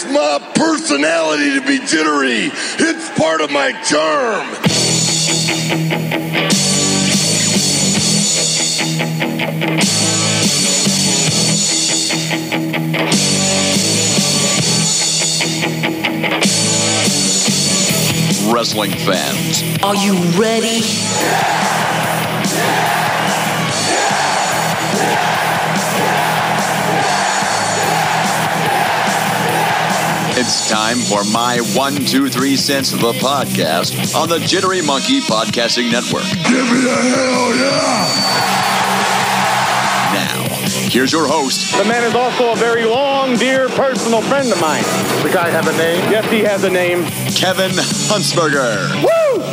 It's my personality to be jittery. It's part of my charm. Wrestling fans, are you ready? It's time for my 1, 2, 3 cents of the podcast on the Jittery Monkey Podcasting Network. Give me a hell yeah! Now, here's your host. The man is also a very long, dear personal friend of mine. The guy have a name? Yes, he has a name. Kevin Huntsberger. Woo!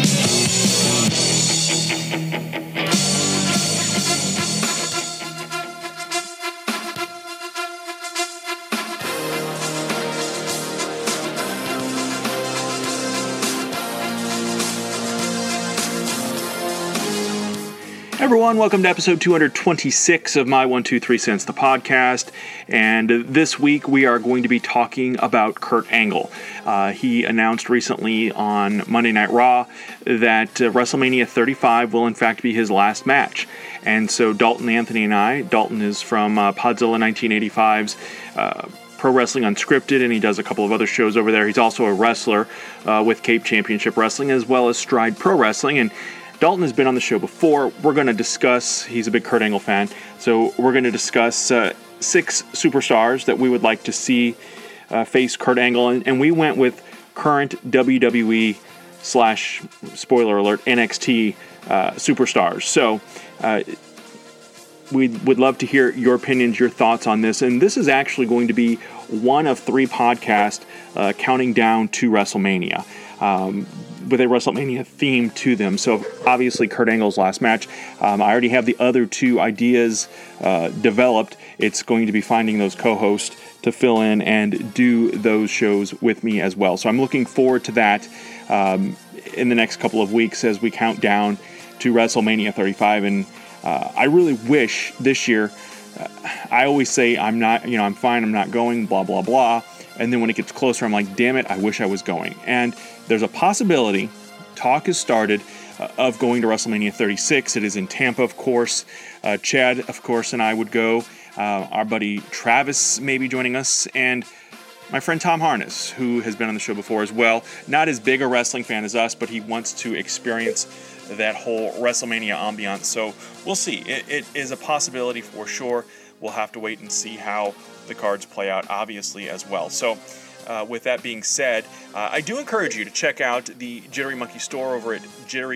Everyone, welcome to episode 226 of My 1, 2, 3 Cents, the podcast. And this week we are going to be talking about Kurt Angle. He announced recently on Monday Night Raw that WrestleMania 35 will in fact be his last match. And so Dalton Anthony and I, Dalton is from Podzilla 1985's Pro Wrestling Unscripted, and he does a couple of other shows over there. He's also a wrestler with Cape Championship Wrestling as well as Stride Pro Wrestling. And Dalton has been on the show before. We're going to discuss, he's a big Kurt Angle fan, so we're going to discuss 6 superstars that we would like to see face Kurt Angle. And we went with current WWE / spoiler alert, NXT superstars. So we would love to hear your opinions, your thoughts on this. And this is actually going to be one of 3 podcasts counting down to WrestleMania. With a WrestleMania theme to them. So obviously Kurt Angle's last match. I already have the other 2 ideas developed. It's going to be finding those co-hosts to fill in and do those shows with me as well. So I'm looking forward to that in the next couple of weeks as we count down to WrestleMania 35. And I really wish this year, I always say I'm fine, I'm not going, blah, blah, blah. And then when it gets closer, I'm like, damn it, I wish I was going. And there's a possibility, talk has started, of going to WrestleMania 36. It is in Tampa, of course. Chad, of course, and I would go. Our buddy Travis may be joining us. And my friend Tom Harness, who has been on the show before as well. Not as big a wrestling fan as us, but he wants to experience that whole WrestleMania ambiance. So we'll see. It is a possibility for sure. We'll have to wait and see how the cards play out, obviously, as well. So with that being said, I do encourage you to check out the Jittery Monkey store over at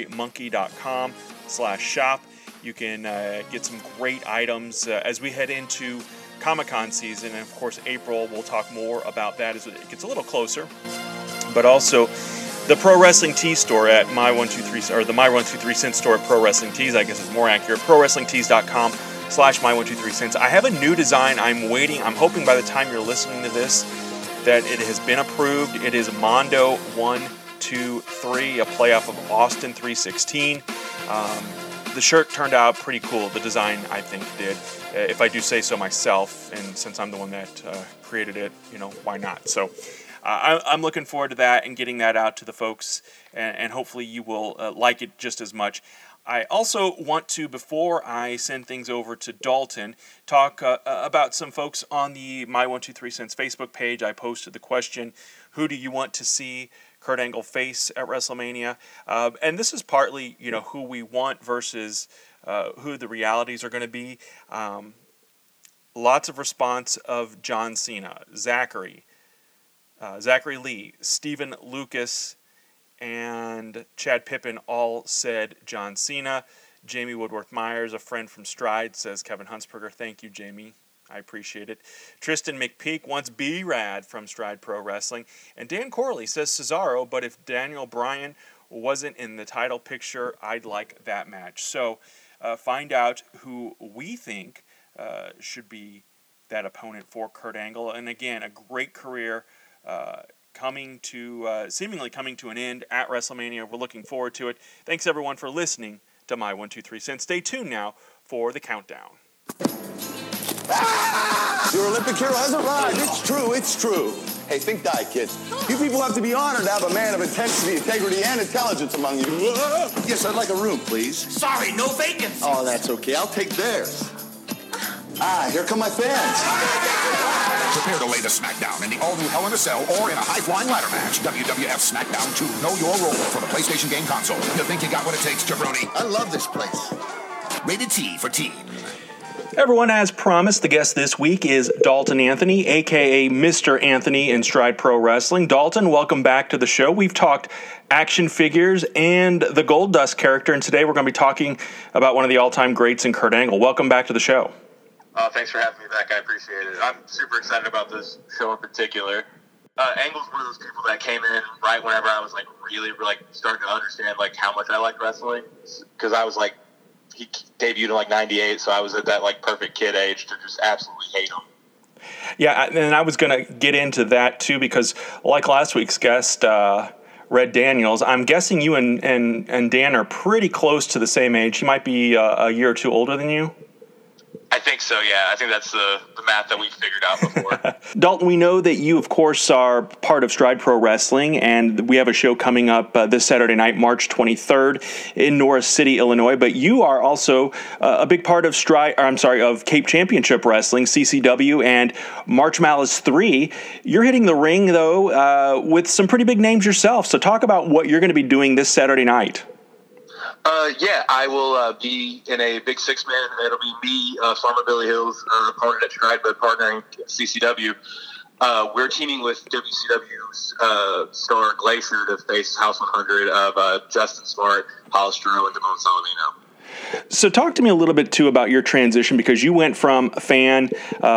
jitterymonkey.com/shop. You can get some great items as we head into Comic-Con season. And of course, April, we'll talk more about that as it gets a little closer. But also the Pro Wrestling Tees store at the My 1, 2, 3 Cents store at Pro Wrestling Tees, I guess is more accurate, prowrestlingtees.com/My 1, 2, 3 Cents. I have a new design. I'm hoping by the time you're listening to this that it has been approved. It is Mondo 1, 2, 3, a playoff of Austin 316. The shirt turned out pretty cool. The design, I think, did. If I do say so myself, and since I'm the one that created it, why not? So I'm looking forward to that and getting that out to the folks, and hopefully you will like it just as much. I also want to, before I send things over to Dalton, talk about some folks on the My 1, 2, 3 Cents Facebook page. I posted the question, who do you want to see Kurt Angle face at WrestleMania? And this is partly, who we want versus who the realities are going to be. Lots of response of John Cena, Zachary Lee, Stephen Lucas, and Chad Pippen all said John Cena. Jamie Woodworth-Myers, a friend from Stride, says Kevin Huntsberger. Thank you, Jamie. I appreciate it. Tristan McPeak wants B-Rad from Stride Pro Wrestling. And Dan Corley says Cesaro, but if Daniel Bryan wasn't in the title picture, I'd like that match. So find out who we think should be that opponent for Kurt Angle. And again, a great career seemingly coming to an end at WrestleMania. We're looking forward to it. Thanks everyone for listening to My 1, 2, 3 Cents. Stay tuned now for the countdown. Your Olympic hero has arrived. It's true. Hey, think die, kid. You people have to be honored to have a man of intensity, integrity, and intelligence among you. Yes, I'd like a room, please. Sorry, no vacancy. Oh, that's okay. I'll take theirs. Here come my fans. Prepare to lay the smackdown in the all-new Hell in a Cell or in a high-flying ladder match. WWF SmackDown 2. Know your role for the PlayStation game console. You think you got what it takes, jabroni? I love this place. Rated T for teen. Everyone, as promised, the guest this week is Dalton Anthony, a.k.a. Mr. Anthony in Stride Pro Wrestling. Dalton, welcome back to the show. We've talked action figures and the Goldust character, and today we're going to be talking about one of the all-time greats in Kurt Angle. Welcome back to the show. Thanks for having me back. I appreciate it. I'm super excited about this show in particular. Angle's one of those people that came in right whenever I was really starting to understand how much I liked wrestling, because I was he debuted in 98, so I was at that perfect kid age to just absolutely hate him. Yeah, and I was going to get into that too, because like last week's guest, Red Daniels, I'm guessing you and Dan are pretty close to the same age. He might be a year or two older than you. I think so, yeah. I think that's the math that we figured out before. Dalton, we know that you, of course, are part of Stride Pro Wrestling, and we have a show coming up this Saturday night, March 23rd, in Norris City, Illinois. But you are also a big part of of Cape Championship Wrestling, CCW, and March Malice 3. You're hitting the ring, though, with some pretty big names yourself. So talk about what you're going to be doing this Saturday night. Yeah, I will be in a big six-man. It'll be me, Farmer Billy Hills, opponent at Stride, but partnering CCW. We're teaming with WCW's star Glacier to face House 100 of Justin Smart, Hollister, and Damone Saladino. So talk to me a little bit, too, about your transition, because you went from fan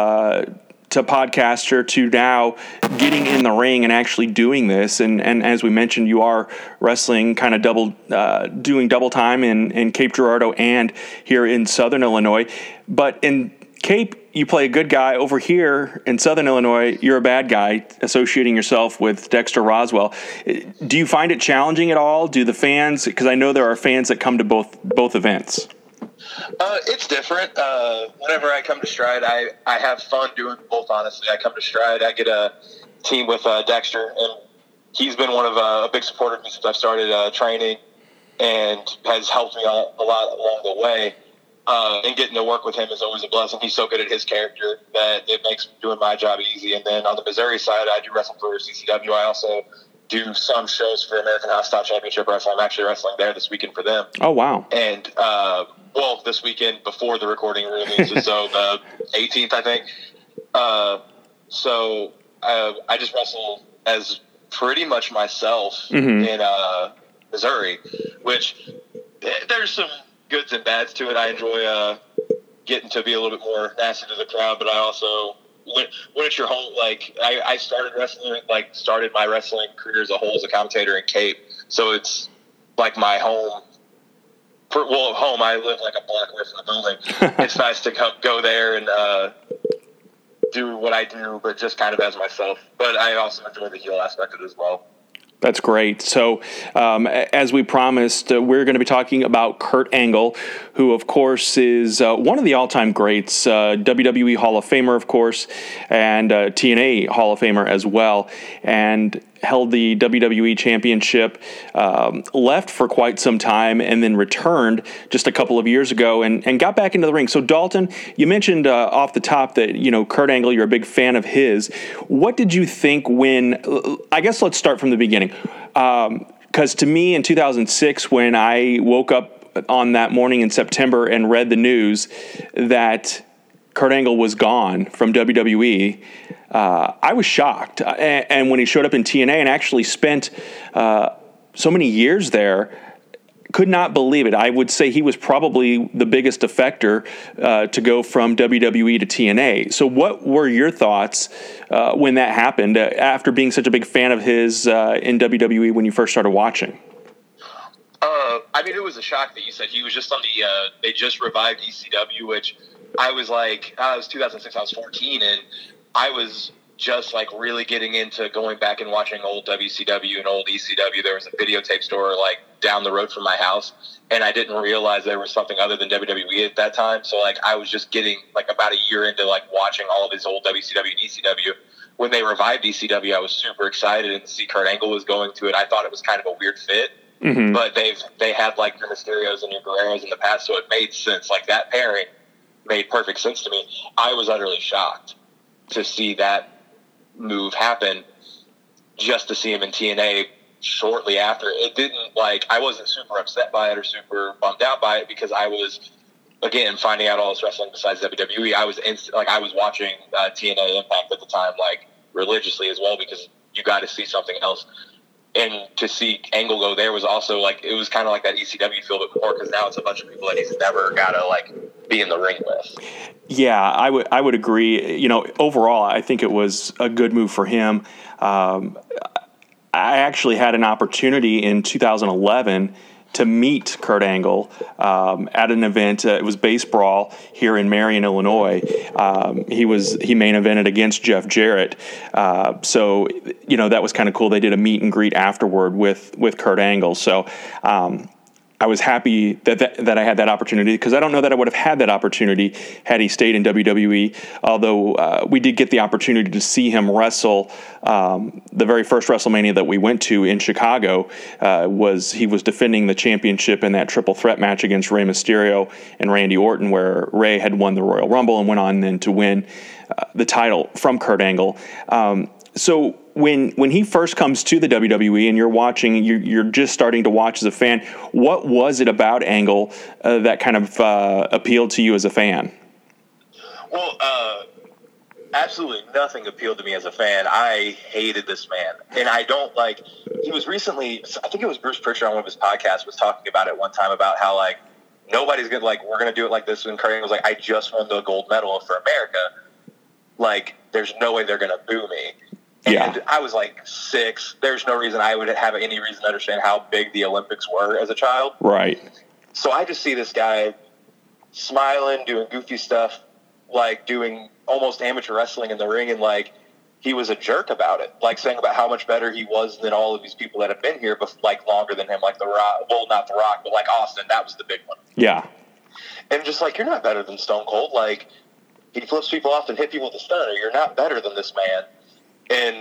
to podcaster to now getting in the ring and actually doing this. And as we mentioned, you are wrestling kind of doing double time in Cape Girardeau and here in Southern Illinois. But in Cape, you play a good guy. Over here in Southern Illinois, you're a bad guy, associating yourself with Dexter Roswell. Do you find it challenging at all? Do the fans, because I know there are fans that come to both events. It's different. Whenever I come to Stride, I have fun doing both, honestly. I come to Stride, I get a team with Dexter, and he's been one of a big supporter of me since I've started training and has helped me a lot along the way. And getting to work with him is always a blessing. He's so good at his character that it makes doing my job easy. And then on the Missouri side, I do wrestle for CCW. I also do some shows for American Hostile Championship Wrestling. I'm actually wrestling there this weekend for them. Oh, wow. And, this weekend before the recording releases, so the 18th, I think. So I just wrestle as pretty much myself in Missouri, which there's some goods and bads to it. I enjoy getting to be a little bit more nasty to the crowd, but I also, when it's your home, I started wrestling, started my wrestling career as a whole as a commentator in Cape, so it's my home. Home, I live a block away from the building. It's nice to go there and do what I do, but just kind of as myself. But I also enjoy the heel aspect of it as well. That's great. So, as we promised, we're going to be talking about Kurt Angle, who, of course, is one of the all-time greats, WWE Hall of Famer, of course, and TNA Hall of Famer as well, and held the WWE Championship, left for quite some time, and then returned just a couple of years ago and got back into the ring. So, Dalton, you mentioned off the top that, Kurt Angle, you're a big fan of his. What did you think when, I guess let's start from the beginning, because to me in 2006, when I woke up on that morning in September and read the news that Kurt Angle was gone from WWE, I was shocked. And when he showed up in TNA and actually spent so many years there, could not believe it. I would say he was probably the biggest defector to go from WWE to TNA. So what were your thoughts when that happened, after being such a big fan of his in WWE when you first started watching? It was a shock that you said he was just on the they just revived ECW, which I was it was 2006, I was 14, and I was just really getting into going back and watching old WCW and old ECW. There was a videotape store down the road from my house, and I didn't realize there was something other than WWE at that time. So I was just getting about a year into watching all of these old WCW and ECW when they revived ECW, I was super excited, and to see Kurt Angle was going to it, I thought it was kind of a weird fit. Mm-hmm. But they had like your Mysterios and your Guerreros in the past, so it made sense. Like that pairing made perfect sense to me. I was utterly shocked to see that move happen, just to see him in TNA shortly after. It didn't, like, I wasn't super upset by it or super bummed out by it, because I was, again, finding out all this wrestling besides WWE. I was I was watching TNA Impact at the time, like, religiously as well, because you got to see something else. And to see Angle go there was also, like, it was kind of like that ECW feel bit more, because now it's a bunch of people that he's never got to, like, be in the ring with. Yeah, I would agree. You know, overall, I think it was a good move for him. I actually had an opportunity in 2011 to meet Kurt Angle at an event. It was Base Brawl here in Marion, Illinois. He main evented against Jeff Jarrett. So, you know, that was kind of cool. They did a meet and greet afterward with Kurt Angle. So I was happy that I had that opportunity, because I don't know that I would have had that opportunity had he stayed in WWE, although we did get the opportunity to see him wrestle. The very first WrestleMania that we went to in Chicago he was defending the championship in that triple threat match against Rey Mysterio and Randy Orton, where Rey had won the Royal Rumble and went on then to win the title from Kurt Angle. So when he first comes to the WWE and you're watching, you're just starting to watch as a fan, what was it about Angle that kind of appealed to you as a fan? Well, absolutely nothing appealed to me as a fan. I hated this man. And I don't like, he was recently, I think it was Bruce Pritchard on one of his podcasts was talking about it one time about how, like, nobody's going to, like, we're going to do it like this. And Kurt Angle was like, I just won the gold medal for America. Like, there's no way they're going to boo me. And I was like 6. There's no reason I would have any reason to understand how big the Olympics were as a child. Right. So I just see this guy smiling, doing goofy stuff, like doing almost amateur wrestling in the ring, and like he was a jerk about it, like saying about how much better he was than all of these people that have been here, but like longer than him, like The Rock. Well, not The Rock, but like Austin. That was the big one. Yeah. And just like, you're not better than Stone Cold. Like, he flips people off and hit people with a stunner. You're not better than this man. And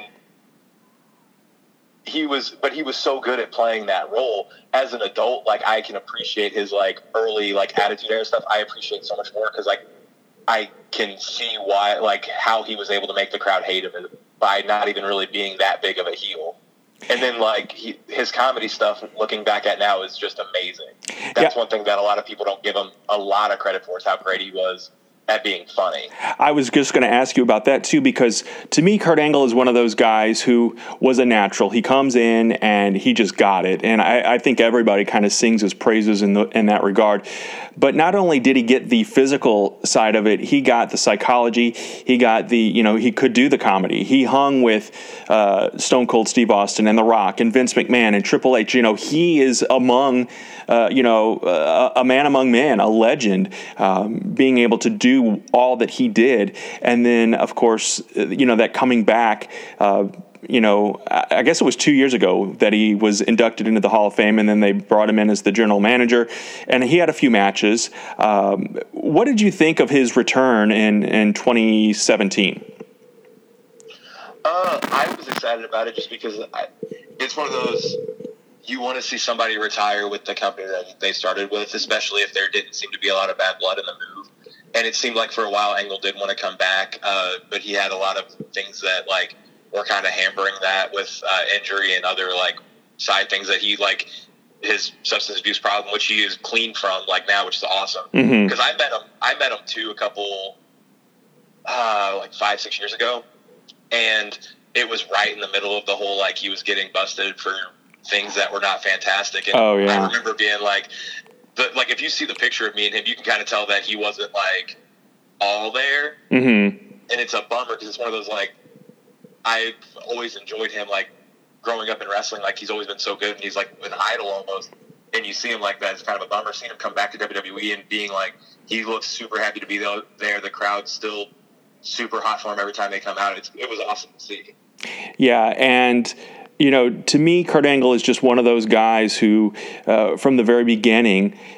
he was so good at playing that role. As an adult, like, I can appreciate his, like, early, like, Attitude Era stuff. I appreciate so much more because, like, I can see why, like, how he was able to make the crowd hate him by not even really being that big of a heel. And then, like, his comedy stuff, looking back at now, is just amazing. That's one thing that a lot of people don't give him a lot of credit for, is how great he was at being funny. I was just going to ask you about that too, because to me, Kurt Angle is one of those guys who was a natural. He comes in and he just got it. And I think everybody kind of sings his praises in that regard. But not only did he get the physical side of it, he got the psychology. He got the, he could do the comedy. He hung with Stone Cold Steve Austin and The Rock and Vince McMahon and Triple H. He is among, a man among men, a legend, being able to do all that he did. And then, of course, that coming back, I guess it was 2 years ago that he was inducted into the Hall of Fame, and then they brought him in as the general manager, and he had a few matches. What did you think of his return in 2017? I was excited about it just because it's one of those, you want to see somebody retire with the company that they started with, especially if there didn't seem to be a lot of bad blood in the move. And it seemed like for a while Angle did want to come back, but he had a lot of things that, like, were kind of hampering that with injury and other, like, side things that he, like, his substance abuse problem, which he is clean from, like, now, which is awesome. Because I met him too a couple, like 5-6 years ago, and it was right in the middle of the whole, like, he was getting busted for things that were not fantastic. And I remember being like, if you see the picture of me and him, you can kind of tell that he wasn't, like, all there. And it's a bummer because it's one of those, like, I've always enjoyed him, like, growing up in wrestling. Like, he's always been so good, and he's, like, an idol almost. And you see him like that, it's kind of a bummer. Seeing him come back to WWE and being, like, he looks super happy to be there. The crowd's still super hot for him every time they come out. It was awesome to see. Yeah, and to me, Kurt Angle is just one of those guys who, from the very beginning,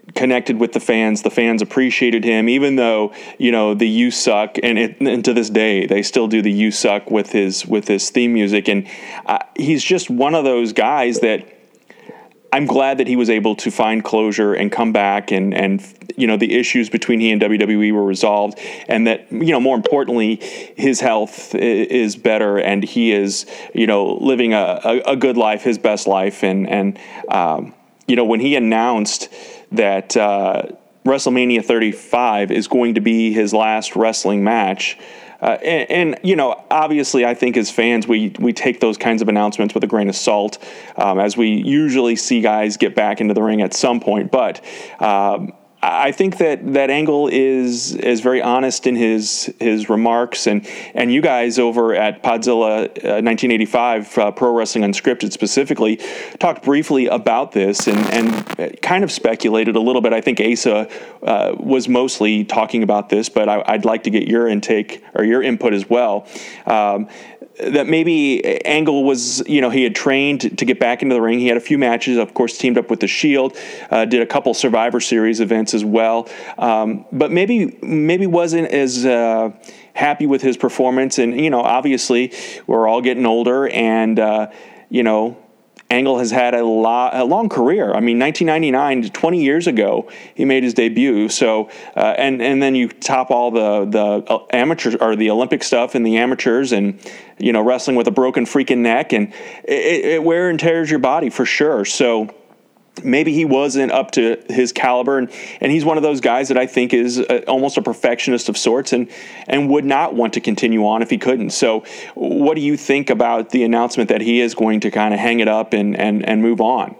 connected with the fans. The fans appreciated him, even though, the "You Suck," and to this day they still do the "You Suck" with his theme music. And he's just one of those guys that I'm glad that he was able to find closure and come back, and the issues between he and WWE were resolved, and that more importantly, his health is better, and he is living a good life, his best life. And when he announced that WrestleMania 35 is going to be his last wrestling match. Obviously, I think as fans, we take those kinds of announcements with a grain of salt, as we usually see guys get back into the ring at some point. But I think that Angle is very honest in his remarks, and you guys over at Podzilla 1985 Pro Wrestling Unscripted specifically talked briefly about this and kind of speculated a little bit. I think Asa was mostly talking about this, but I'd like to get your intake or your input as well. That maybe Angle was, he had trained to get back into the ring. He had a few matches, of course, teamed up with The Shield, did a couple Survivor Series events as well. But maybe wasn't as happy with his performance. And, obviously, we're all getting older, and, Angle has had a long career. I mean, 1999, 20 years ago, he made his debut. So, and then you top all the amateur or the Olympic stuff and the amateurs, and wrestling with a broken freaking neck, and it wear and tears your body for sure. So maybe he wasn't up to his caliber, and he's one of those guys that I think is almost a perfectionist of sorts, and would not want to continue on if he couldn't. So what do you think about the announcement that he is going to kind of hang it up and move on?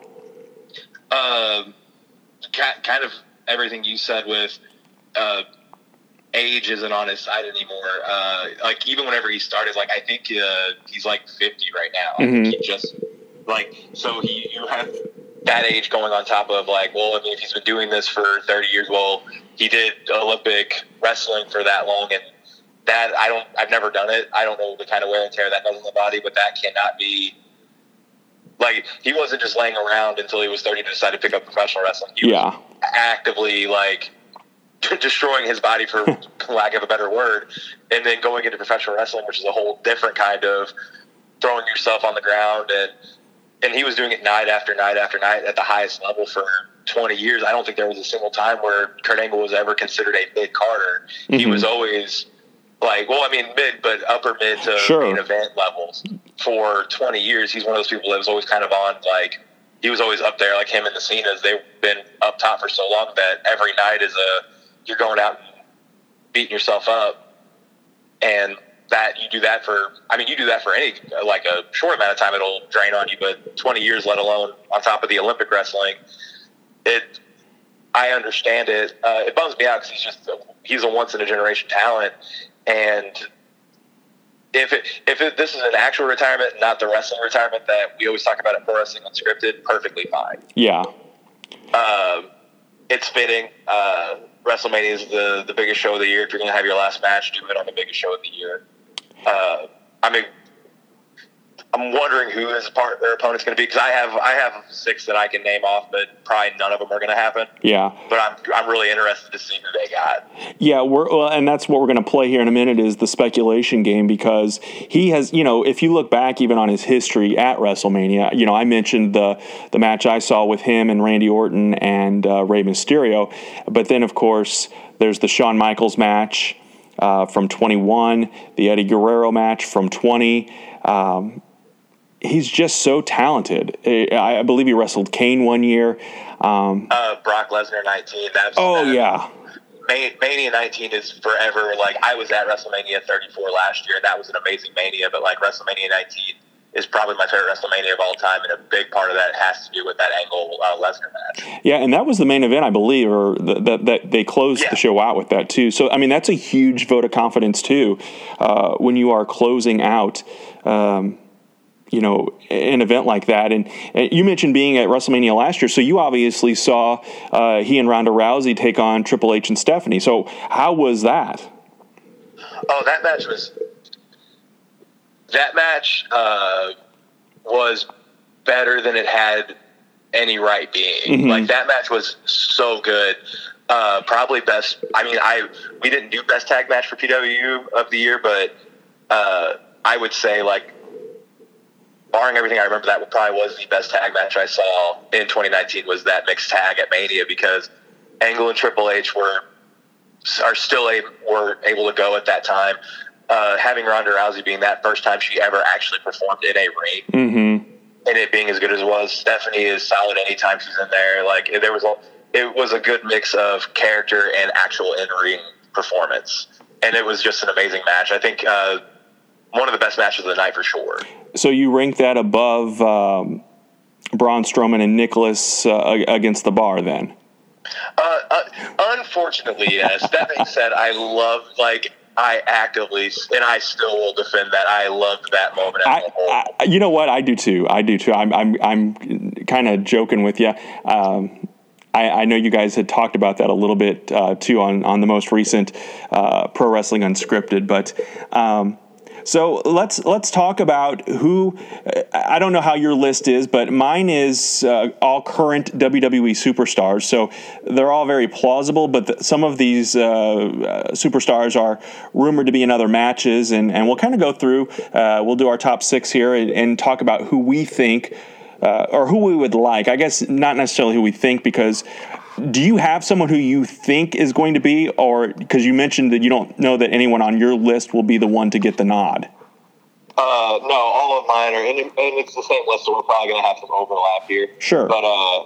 Kind of everything you said with age isn't on his side anymore. Like, even whenever he started, like, I think he's like 50 right now. I think he just, like, so you have that age going on top of, like, well, I mean, if he's been doing this for 30 years, well, he did Olympic wrestling for that long, and that I've never done it. I don't know the kind of wear and tear that does on the body, but that cannot be, like, he wasn't just laying around until he was 30 to decide to pick up professional wrestling. He was actively, like, destroying his body, for lack of a better word, and then going into professional wrestling, which is a whole different kind of throwing yourself on the ground, and he was doing it night after night after night at the highest level for 20 years. I don't think there was a single time where Kurt Angle was ever considered a mid-carder. He was always, like, well, I mean, mid, but upper mid to main event levels for 20 years. He's one of those people that was always kind of on, like, he was always up there, like him and the Cenas. They've been up top for so long that every night is you're going out and beating yourself up, and that you do that for any, like, a short amount of time, it'll drain on you, but 20 years, let alone on top of the Olympic wrestling, I understand it. It bums me out because he's a once in a generation talent, and if this is an actual retirement, not the wrestling retirement that we always talk about at Pro Wrestling Unscripted, perfectly fine. Yeah. It's fitting. WrestleMania is the biggest show of the year. If you're going to have your last match, do it on the biggest show of the year. I mean, I'm wondering who his opponent's going to be, because I have 6 that I can name off, but probably none of them are going to happen. Yeah. But I'm really interested to see who they got. Yeah, and that's what we're going to play here in a minute, is the speculation game, because he has, if you look back even on his history at WrestleMania, I mentioned the match I saw with him and Randy Orton and Rey Mysterio, but then of course there's the Shawn Michaels match from 21, the Eddie Guerrero match from 20. He's just so talented. I believe he wrestled Kane one year. Brock Lesnar 19. Mania 19 is forever. Like, I was at WrestleMania 34 last year. That was an amazing Mania, but, like, WrestleMania 19 is probably my favorite WrestleMania of all time, and a big part of that has to do with that Angle Lesnar match. Yeah, and that was the main event, I believe, or that they closed the show out with that too. So, I mean, that's a huge vote of confidence too, when you are closing out, an event like that. And you mentioned being at WrestleMania last year, so you obviously saw he and Ronda Rousey take on Triple H and Stephanie. So how was that? Oh, that match was better than it had any right being. Like, that match was so good. Probably best. I mean, we didn't do best tag match for PW of the year, but I would say, like, barring everything I remember, that probably was the best tag match I saw in 2019 was that mixed tag at Mania, because Angle and Triple H were able to go at that time. Having Ronda Rousey being that first time she ever actually performed in a ring, and it being as good as it was. Stephanie is solid anytime she's in there. Like, it was a good mix of character and actual in-ring performance, and it was just an amazing match. I think one of the best matches of the night for sure. So you rank that above Braun Strowman and Nicholas against the Bar, then? Unfortunately, yes. That being said, I actively, and I still will defend that. I loved that moment as a whole. You know what? I do too. I'm kind of joking with you. I know you guys had talked about that a little bit too on the most recent Pro Wrestling Unscripted, but so let's talk about who. I don't know how your list is, but mine is all current WWE superstars. So they're all very plausible, but some of these superstars are rumored to be in other matches, and we'll kind of go through. We'll do our top 6 here and talk about who we think or who we would like. I guess not necessarily who we think, because do you have someone who you think is going to be, or because you mentioned that you don't know that anyone on your list will be the one to get the nod? No, all of mine are, and it's the same list, so we're probably going to have some overlap here. Sure. But,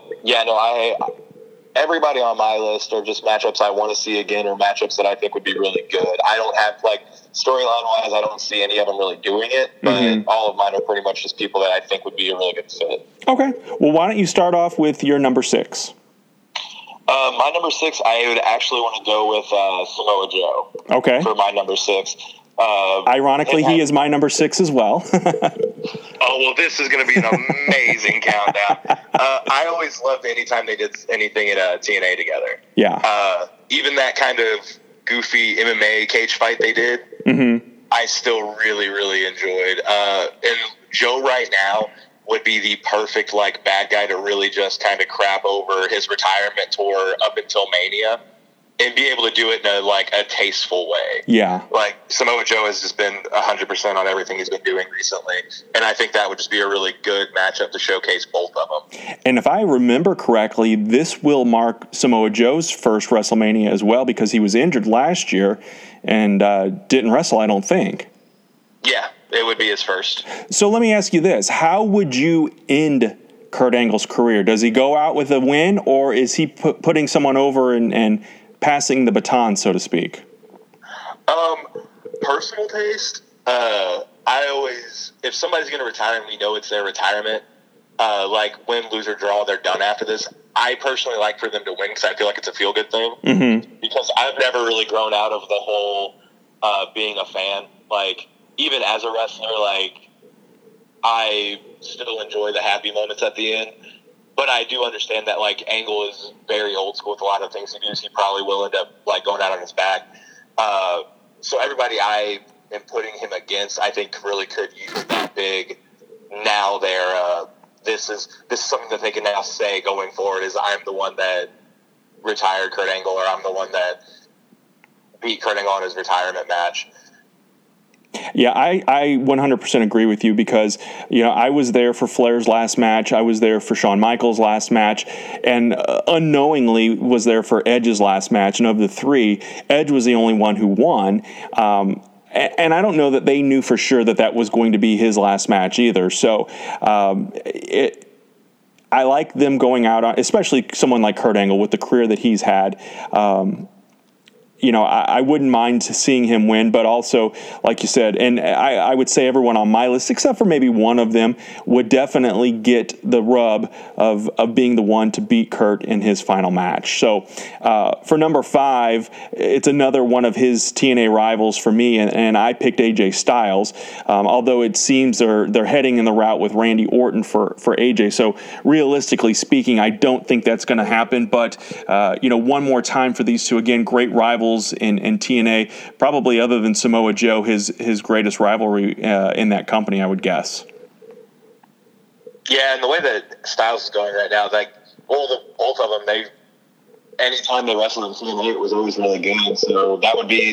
everybody on my list are just matchups I want to see again, or matchups that I think would be really good. I don't have, storyline-wise, I don't see any of them really doing it, but all of mine are pretty much just people that I think would be a really good fit. Okay. Well, why don't you start off with your number 6? My number 6, I would actually want to go with Samoa Joe. Okay. For my number 6. Ironically, he is my number 6 as well. Oh, well, this is going to be an amazing countdown. I always loved anytime they did anything in TNA together. Yeah. Even that kind of goofy MMA cage fight they did, I still really, really enjoyed. And Joe right now would be the perfect bad guy to really just kind of crap over his retirement tour up until Mania and be able to do it in a tasteful way. Yeah. Samoa Joe has just been 100% on everything he's been doing recently, and I think that would just be a really good matchup to showcase both of them. And if I remember correctly, this will mark Samoa Joe's first WrestleMania as well, because he was injured last year and didn't wrestle, I don't think. Yeah. It would be his first. So let me ask you this. How would you end Kurt Angle's career? Does he go out with a win, or is he putting someone over and passing the baton, so to speak? Personal taste, if somebody's going to retire and we know it's their retirement, win, lose, or draw, they're done after this. I personally like for them to win because I feel like it's a feel-good thing. Because I've never really grown out of the whole being a fan. Even as a wrestler, I still enjoy the happy moments at the end. But I do understand that, Angle is very old school with a lot of things he does. He probably will end up, going out on his back. So everybody I am putting him against, I think, really could use that big. Now this is something that they can now say going forward is I'm the one that retired Kurt Angle, or I'm the one that beat Kurt Angle on his retirement match. Yeah, I 100% agree with you, because, I was there for Flair's last match. I was there for Shawn Michaels' last match, and unknowingly was there for Edge's last match. And of the 3, Edge was the only one who won. And I don't know that they knew for sure that was going to be his last match either. So I like them going out on, especially someone like Kurt Angle with the career that he's had. I wouldn't mind seeing him win, but also, like you said, and I would say everyone on my list, except for maybe one of them, would definitely get the rub of being the one to beat Kurt in his final match. So for number 5, it's another one of his TNA rivals for me, and I picked AJ Styles, although it seems they're heading in the route with Randy Orton for AJ. So realistically speaking, I don't think that's going to happen, but one more time for these two. Again, great rivals in TNA, probably other than Samoa Joe, his greatest rivalry in that company, I would guess. Yeah, and the way that Styles is going right now, like both of them, anytime they wrestled in TNA, it was always really good. So that'd be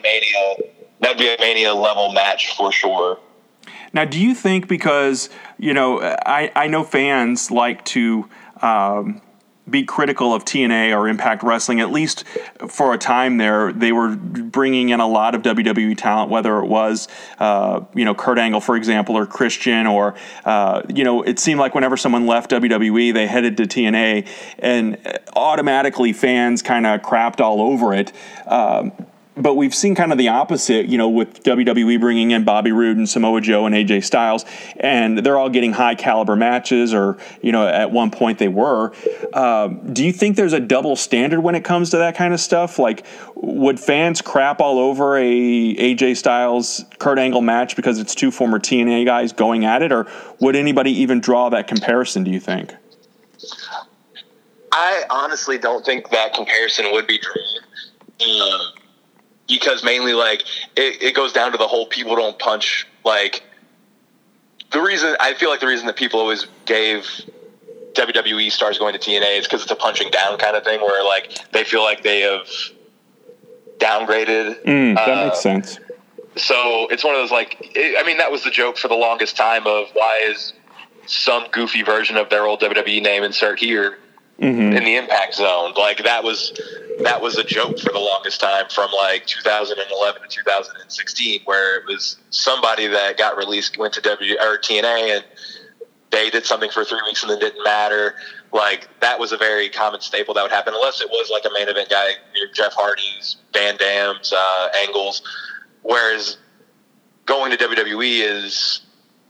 a Mania level match for sure. Now, do you think, because, I know fans like to be critical of TNA or Impact Wrestling, at least for a time there, they were bringing in a lot of WWE talent, whether it was, Kurt Angle, for example, or Christian, or, it seemed like whenever someone left WWE, they headed to TNA, and automatically fans kind of crapped all over it. But we've seen kind of the opposite, with WWE bringing in Bobby Roode and Samoa Joe and AJ Styles, and they're all getting high caliber matches, or, at one point they were. Do you think there's a double standard when it comes to that kind of stuff? Like, would fans crap all over a AJ Styles Kurt Angle match because it's two former TNA guys going at it, or would anybody even draw that comparison, do you think? I honestly don't think that comparison would be drawn. Because mainly, it goes down to the whole people don't punch. I feel like the reason that people always gave WWE stars going to TNA is because it's a punching down kind of thing, where, they feel like they have downgraded. That makes sense. So it's one of those, that was the joke for the longest time of why is some goofy version of their old WWE name insert here in the Impact Zone. That was a joke for the longest time, from 2011 to 2016, where it was somebody that got released, went to TNA, and they did something for 3 weeks and then didn't matter. That was a very common staple that would happen, unless it was a main event guy, Jeff Hardy's, Van Dam's, Angle's. Whereas going to WWE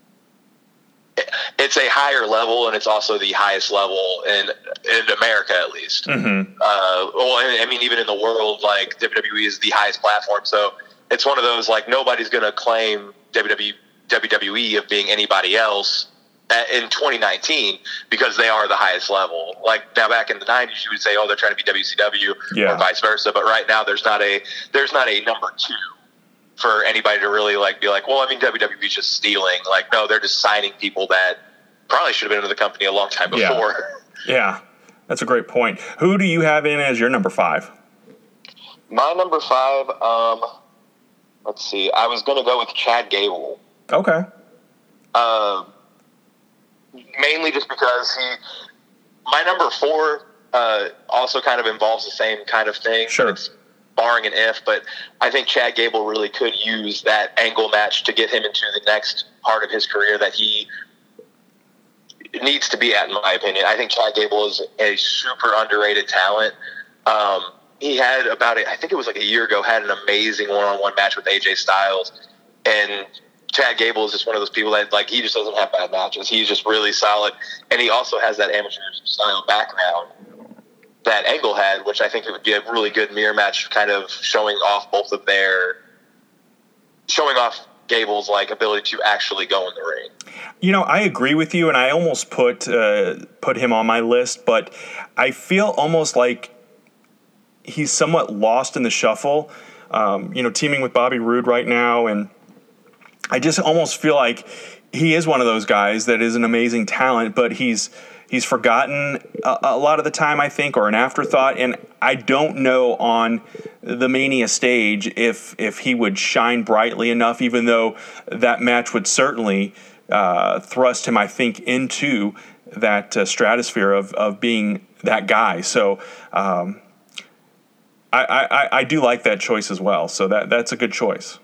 it's a higher level, and it's also the highest level in America, at least. Even in the world, WWE is the highest platform. So it's one of those, nobody's going to claim WWE of being anybody else in 2019 because they are the highest level. Now, back in the 90s, you would say, they're trying to be WCW or vice versa. But right now, there's not a number two for anybody to really be WWE's just stealing. No, they're just signing people that probably should have been into the company a long time before. Yeah, that's a great point. Who do you have in as your number 5? My number 5, let's see. I was going to go with Chad Gable. Okay. Mainly just because my number 4 also kind of involves the same kind of thing. Sure. It's barring an if, but I think Chad Gable really could use that Angle match to get him into the next part of his career that he needs to be at, in my opinion. I think Chad Gable is a super underrated talent. He had I think it was a year ago, had an amazing one-on-one match with AJ Styles, and Chad Gable is just one of those people that, he just doesn't have bad matches. He's just really solid, and he also has that amateur-style background that Angle had, which I think it would be a really good mirror match, kind of showing off Gable's ability to actually go in the ring. I agree with you, and I almost put him on my list, but I feel almost like he's somewhat lost in the shuffle. Teaming with Bobby Roode right now, and I just almost feel like he is one of those guys that is an amazing talent, but he's forgotten a lot of the time, I think, or an afterthought. And I don't know on the Mania stage if he would shine brightly enough, even though that match would certainly thrust him, I think, into that stratosphere of being that guy. So I do like that choice as well. So that's a good choice.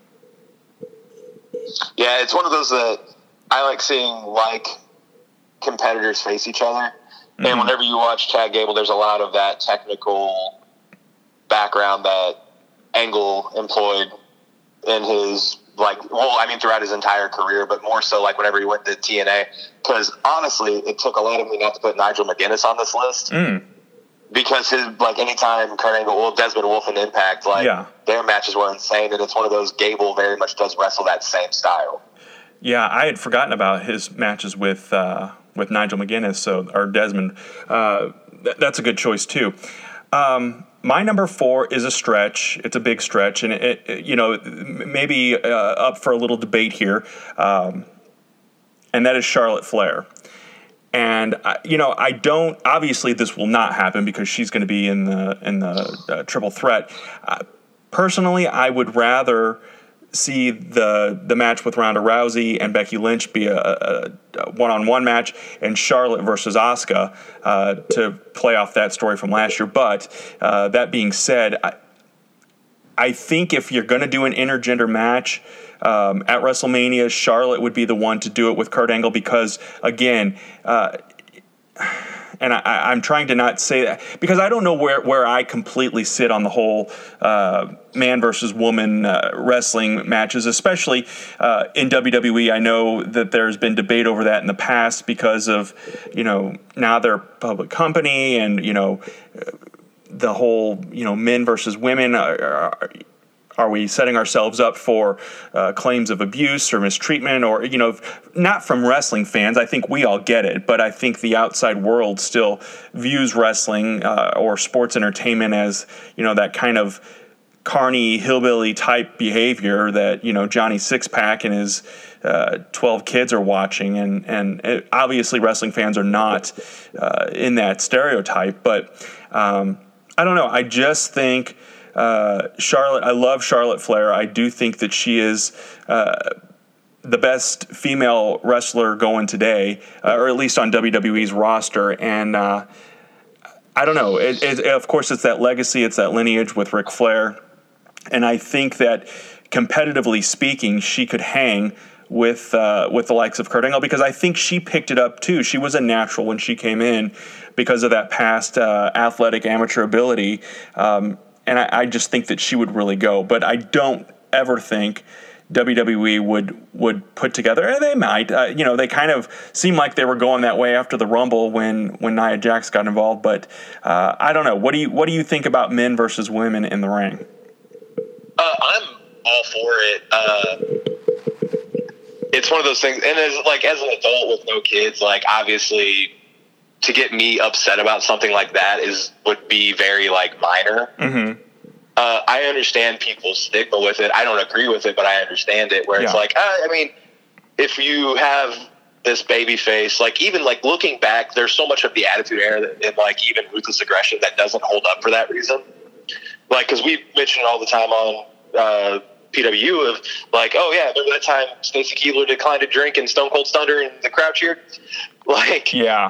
Yeah, it's one of those that I like seeing, competitors face each other. Mm-hmm. And whenever you watch Chad Gable, there's a lot of that technical background that Angle employed in his, throughout his entire career, but more so, whenever he went to TNA. Because, honestly, it took a lot of me not to put Nigel McGuinness on this list. Because his, anytime Kurt Angle, Desmond Wolfe and Impact, their matches were insane, and it's one of those Gable very much does wrestle that same style. Yeah, I had forgotten about his matches with Nigel McGuinness, or Desmond. That's a good choice too. My number 4 is a stretch. It's a big stretch, and it maybe up for a little debate here, and that is Charlotte Flair. And I don't. Obviously, this will not happen because she's going to be in the triple threat. Personally, I would rather see the match with Ronda Rousey and Becky Lynch be a one-on-one match, and Charlotte versus Asuka to play off that story from last year. But that being said, I think if you're going to do an intergender match at WrestleMania, Charlotte would be the one to do it with Kurt Angle because, again, and I'm trying to not say that because I don't know where I completely sit on the whole man versus woman wrestling matches, especially in WWE. I know that there's been debate over that in the past because of, now they're a public company and, the whole, men versus women. Are we setting ourselves up for claims of abuse or mistreatment or, not from wrestling fans? I think we all get it, but I think the outside world still views wrestling or sports entertainment as, that kind of carny hillbilly type behavior that, Johnny Sixpack and his 12 kids are watching. And obviously wrestling fans are not in that stereotype, but I don't know. I just think Charlotte, I love Charlotte Flair. I do think that she is the best female wrestler going today, or at least on WWE's roster. And I don't know. Of course, it's that legacy, it's that lineage with Ric Flair. And I think that competitively speaking, she could hang with the likes of Kurt Angle because I think she picked it up too. She was a natural when she came in because of that past athletic amateur ability. And I just think that she would really go. But I don't ever think WWE would put together, and they might. They kind of seemed like they were going that way after the Rumble when Nia Jax got involved. But I don't know. What do you think about men versus women in the ring? I'm all for it. It's one of those things, and as an adult with no kids, obviously, to get me upset about something like that would be very minor. Mm-hmm. I understand people's stigma with it. I don't agree with it, but I understand it. Where it's if you have this baby face, even looking back, there's so much of the Attitude Era and even Ruthless Aggression that doesn't hold up for that reason. Because we mention it all the time on PW of oh yeah, remember that time Stacy Keibler declined a drink and Stone Cold Thunder and the crowd cheered? Yeah.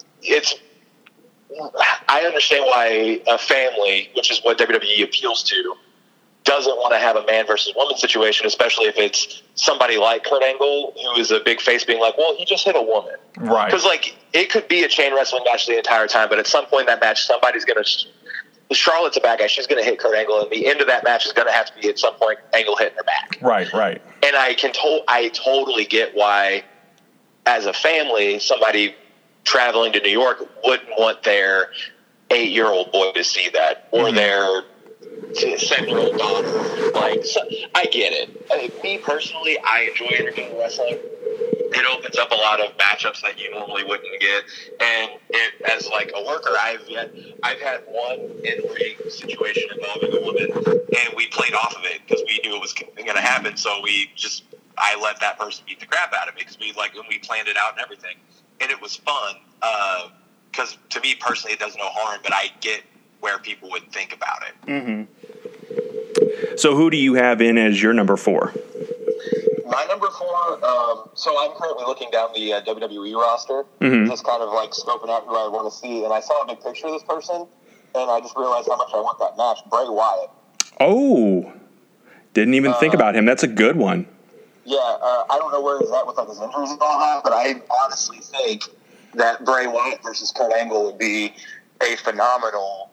I understand why a family, which is what WWE appeals to, doesn't want to have a man versus woman situation, especially if it's somebody like Kurt Angle, who is a big face being well, he just hit a woman. Right. Because, it could be a chain wrestling match the entire time, but at some point in that match, somebody's going to – Charlotte's a bad guy. She's going to hit Kurt Angle, and the end of that match is going to have to be at some point Angle hitting her back. Right. And I totally get why, as a family, somebody – traveling to New York wouldn't want their 8-year-old boy to see that, or their 7-year-old daughter. I get it. Me personally, I enjoy intergender wrestling. It opens up a lot of matchups that you normally wouldn't get, and as a worker, I've had one in-ring situation involving a woman, and we played off of it because we knew it was going to happen. So I let that person beat the crap out of me because we planned it out and everything. And it was fun because to me personally, it does no harm, but I get where people would think about it. Mm-hmm. So who do you have in as your number 4? My number 4, so I'm currently looking down the WWE roster, just kind of scoping out who I want to see. And I saw a big picture of this person, and I just realized how much I want that match. Bray Wyatt. Oh, didn't even think about him. That's a good one. Yeah, I don't know where he's at with his injuries and all that, but I honestly think that Bray Wyatt versus Kurt Angle would be a phenomenal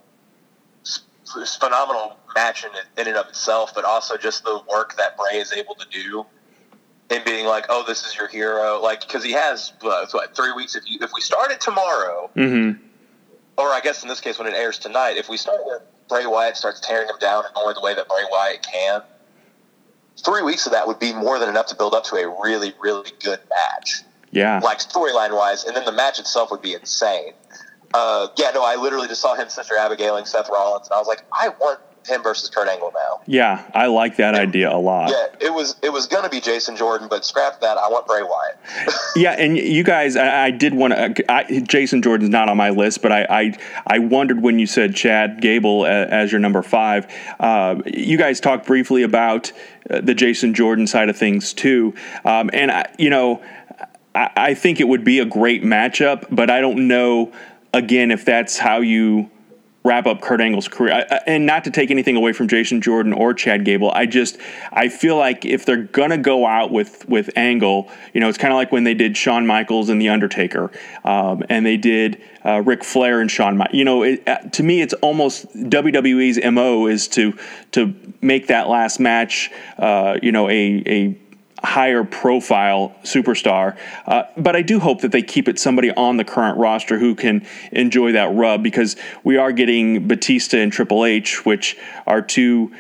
match in and of itself, but also just the work that Bray is able to do in being oh, this is your hero. Because he has, 3 weeks. If we start it tomorrow, or I guess in this case when it airs tonight, if we start where Bray Wyatt starts tearing him down and only the way that Bray Wyatt can, 3 weeks of that would be more than enough to build up to a really, really good match. Yeah. Storyline-wise, and then the match itself would be insane. I literally just saw him, Sister Abigail, and Seth Rollins, and I was I want him versus Kurt Angle now. Yeah, I like that idea a lot. Yeah, it was going to be Jason Jordan, but scrap that. I want Bray Wyatt. Yeah, and you guys, I did want to. Jason Jordan's not on my list, but I wondered when you said Chad Gable as your number 5. You guys talked briefly about the Jason Jordan side of things too, and I think it would be a great matchup, but I don't know again if that's how you wrap up Kurt Angle's career. And not to take anything away from Jason Jordan or Chad Gable, I feel like if they're gonna go out with Angle, it's kind of like when they did Shawn Michaels and The Undertaker, and they did Ric Flair and Shawn Michaels. To me, it's almost WWE's MO is to make that last match, a higher profile superstar. But I do hope that they keep it somebody on the current roster who can enjoy that rub, because we are getting Batista and Triple H, which are two,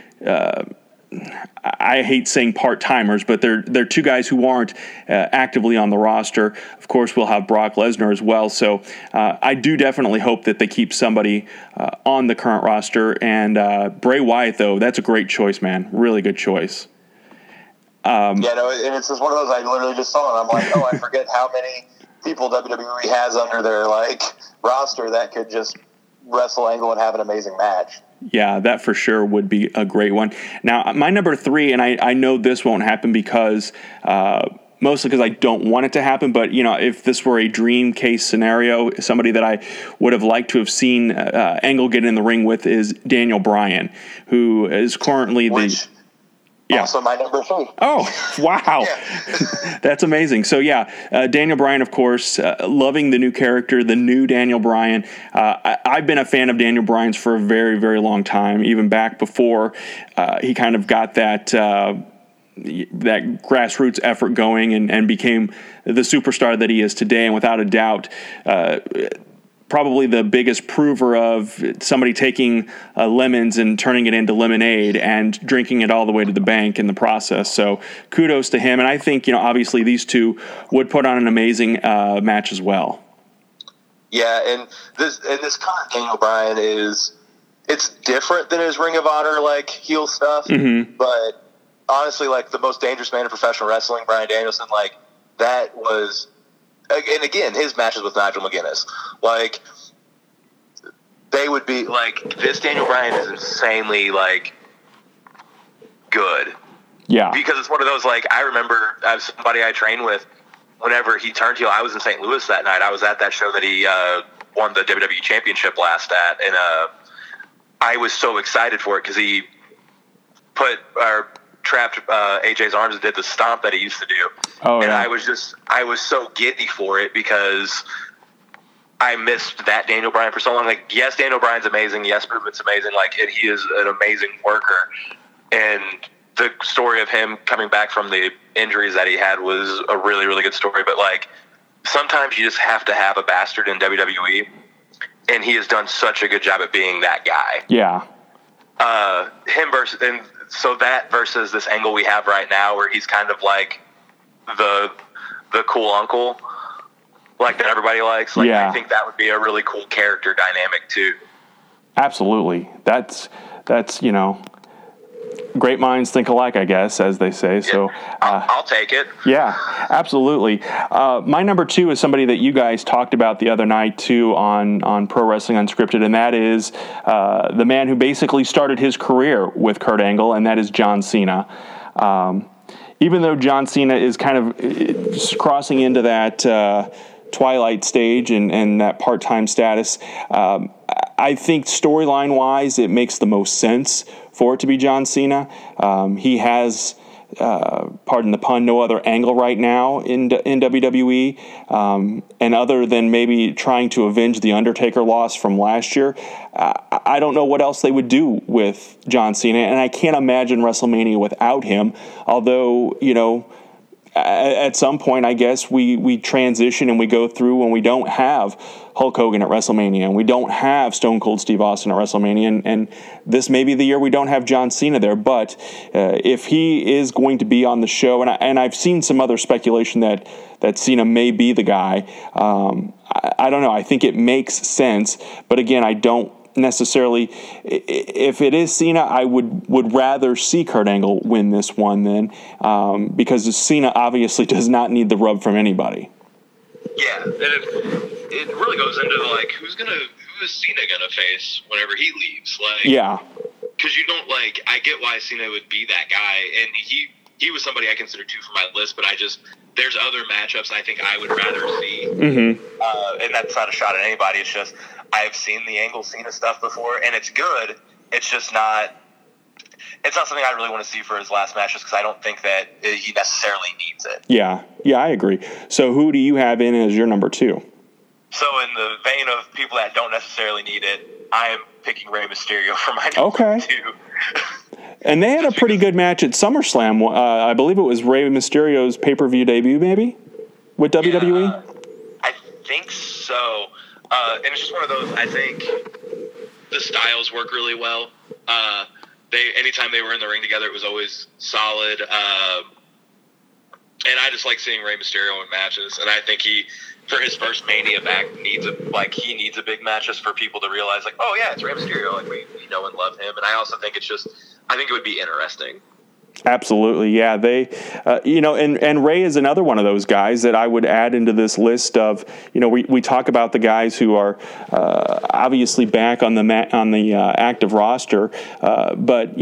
I hate saying part-timers, but they're two guys who aren't actively on the roster. Of course, we'll have Brock Lesnar as well. So I do definitely hope that they keep somebody on the current roster. And Bray Wyatt, though, that's a great choice, man. Really good choice. And it's just one of those I literally just saw, and I'm like, I forget how many people WWE has under their roster that could just wrestle Angle and have an amazing match. Yeah, that for sure would be a great one. Now, my number 3, and I know this won't happen because mostly because I don't want it to happen, but if this were a dream case scenario, somebody that I would have liked to have seen Angle get in the ring with is Daniel Bryan, who is currently Also my number 3. Oh, wow. That's amazing. So, Daniel Bryan, of course, loving the new character, the new Daniel Bryan. I've been a fan of Daniel Bryan's for a very, very long time, even back before he kind of got that grassroots effort going and became the superstar that he is today. And without a doubt, probably the biggest prover of somebody taking lemons and turning it into lemonade and drinking it all the way to the bank in the process. So kudos to him. And I think, obviously these two would put on an amazing match as well. Yeah, and this current Daniel Bryan it's different than his Ring of Honor heel stuff, but honestly, the most dangerous man in professional wrestling, Bryan Danielson, that was. And again, his matches with Nigel McGuinness, they would be this Daniel Bryan is insanely good. Yeah. Because it's one of those I remember somebody I trained with whenever he turned heel. I was in St. Louis that night. I was at that show that he won the WWE Championship last at, and I was so excited for it because he trapped AJ's arms and did the stomp that he used to do. I was so giddy for it because I missed that Daniel Bryan for so long. Yes, Daniel Bryan's amazing. Yes, Movement's amazing. And he is an amazing worker. And the story of him coming back from the injuries that he had was a really, really good story. But sometimes you just have to have a bastard in WWE, and he has done such a good job at being that guy. Yeah. So that versus this Angle we have right now where he's kind of the cool uncle that everybody likes. I think that would be a really cool character dynamic too. Absolutely. That's great minds think alike, I guess, as they say. Yeah, so I'll take it. Yeah, absolutely. My number 2 is somebody that you guys talked about the other night too on Pro Wrestling Unscripted, and that is the man who basically started his career with Kurt Angle, and that is John Cena. Even though John Cena is kind of crossing into that twilight stage and that part-time status, I think storyline-wise it makes the most sense for it to be John Cena. He has, pardon the pun, no other angle right now in WWE. And other than maybe trying to avenge the Undertaker loss from last year, I don't know what else they would do with John Cena. And I can't imagine WrestleMania without him. Although, at some point, I guess we transition and we go through when we don't have Hulk Hogan at WrestleMania and we don't have Stone Cold Steve Austin at WrestleMania, and this may be the year we don't have John Cena there. But if he is going to be on the show, and I've seen some other speculation that Cena may be the guy, I don't know. I think it makes sense, but again, I don't necessarily. If it is Cena, I would rather see Kurt Angle win this one then, because Cena obviously does not need the rub from anybody. Yeah, and it really goes into like who is Cena gonna face whenever he leaves? Like, yeah, because you don't like. I get why Cena would be that guy, and he was somebody I consider too for my list, but there's other matchups I think I would rather see. Mm-hmm. And that's not a shot at anybody. It's just I've seen the Angle Cena stuff before, and it's good. It's just not. It's not something I really want to see for his last matches because I don't think that he necessarily needs it. Yeah, I agree. So who do you have in as your number 2? So in the vein of people that don't necessarily need it, I am picking Rey Mysterio for my number 2. And they had a pretty good match at SummerSlam. I believe it was Rey Mysterio's pay-per-view debut, maybe, with WWE? I think so. And it's just one of those, I think the styles work really well. Anytime they were in the ring together, it was always solid. And I just like seeing Rey Mysterio in matches. And I think for his first Mania back, needs a big match just for people to realize, like, oh yeah, it's Rey Mysterio. Like we know and love him. And I also think I think it would be interesting. Absolutely, yeah. They, and Rey is another one of those guys that I would add into this list of, we talk about the guys who are obviously back on the active roster, but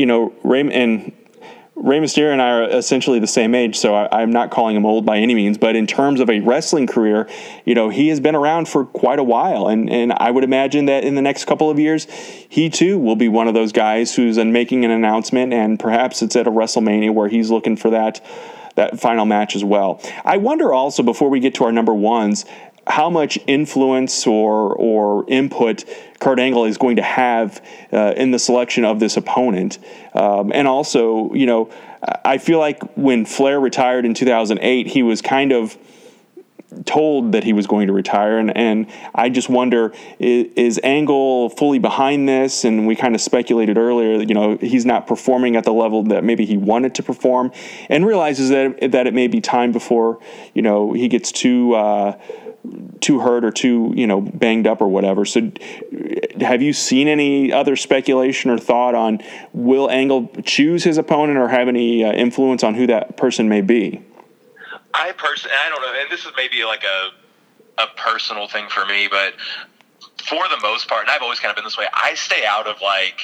Rey Mysterio and I are essentially the same age, so I'm not calling him old by any means. But in terms of a wrestling career, he has been around for quite a while, and I would imagine that in the next couple of years, he too will be one of those guys who's making an announcement, and perhaps it's at a WrestleMania where he's looking for that final match as well. I wonder also, before we get to our number ones, how much influence or input Kurt Angle is going to have in the selection of this opponent. And also, I feel like when Flair retired in 2008, he was kind of told that he was going to retire. And I just wonder, is Angle fully behind this? And we kind of speculated earlier, he's not performing at the level that maybe he wanted to perform, and realizes that it may be time before, he gets too hurt or too, banged up or whatever. So have you seen any other speculation or thought on will Angle choose his opponent or have any influence on who that person may be? I don't know, and this is maybe like a personal thing for me, but for the most part, and I've always kind of been this way, I stay out of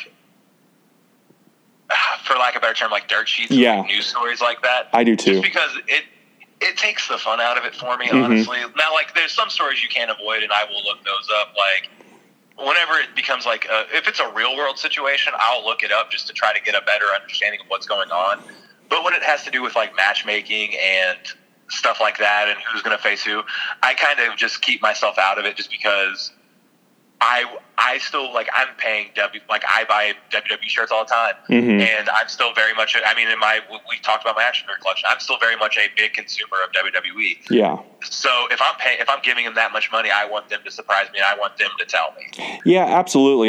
for lack of a better term, like dirt sheets, like news stories like that. I do too. Just because it takes the fun out of it for me, honestly. Now, there's some stories you can't avoid, and I will look those up. Whenever it becomes if it's a real-world situation, I'll look it up just to try to get a better understanding of what's going on. But when it has to do with, matchmaking and stuff like that and who's going to face who, I kind of just keep myself out of it just because I still, I'm paying I buy WWE shirts all the time, and I'm still very much, we talked about my action figure collection, I'm still very much a big consumer of WWE. Yeah. So if I'm giving them that much money, I want them to surprise me, and I want them to tell me. Yeah, absolutely.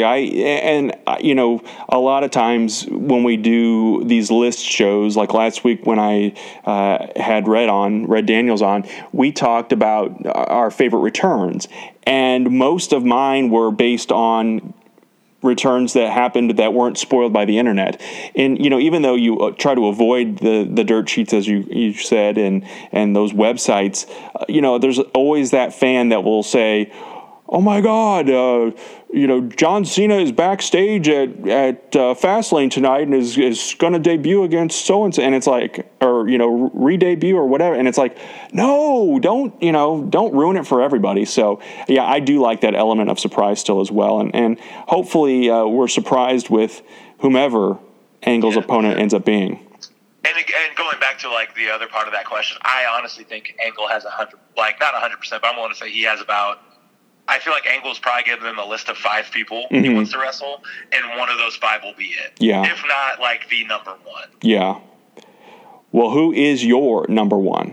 A lot of times when we do these list shows, like last week when I had Red Daniels on, we talked about our favorite returns. And most of mine were based on returns that happened that weren't spoiled by the internet. And, even though you try to avoid the dirt sheets, as you said, and those websites, there's always that fan that will say, oh my God, John Cena is backstage at Fastlane tonight and is going to debut against so-and-so. And it's or re-debut or whatever. And it's no, don't ruin it for everybody. So yeah, I do like that element of surprise still as well. And hopefully we're surprised with whomever Angle's opponent ends up being. And going back to the other part of that question, I honestly think Angle has 100, not 100%, but I'm willing to say he has about, I feel like Angle's probably given them a list of 5 people he wants to wrestle, and one of those 5 will be it. Yeah. If not, the number 1. Yeah. Well, who is your number 1?